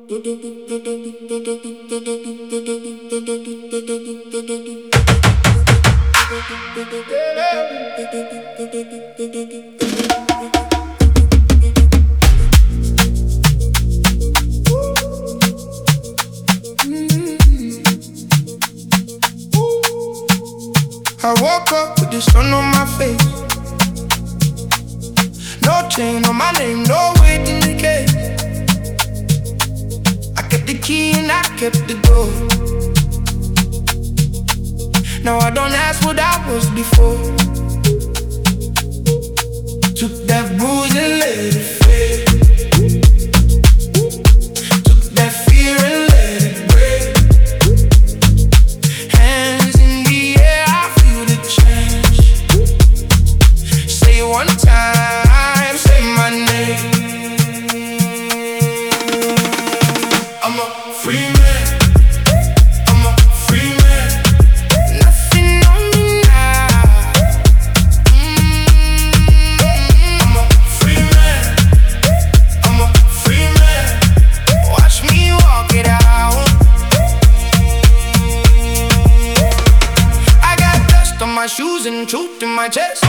I woke up with the sun on my face. No chain on my name, no weight in the case. I kept the key and I kept the door. Now I don't ask what I was before. Took that bruise and let it fade. Took that fear and let it break. Hands in the air, I feel the change. Say it one time, say my name. I'm a free man. I'm a free man. Nothing on me now. I'm a free man. I'm a free man. Watch me walk it out. I got dust on my shoes and truth in my chest.